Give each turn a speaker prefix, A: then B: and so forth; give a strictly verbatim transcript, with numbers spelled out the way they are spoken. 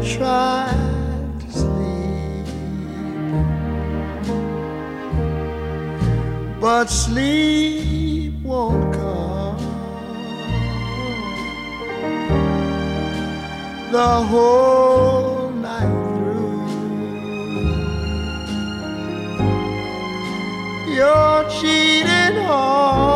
A: try to sleep, but sleep won't come. The whole night through, your cheek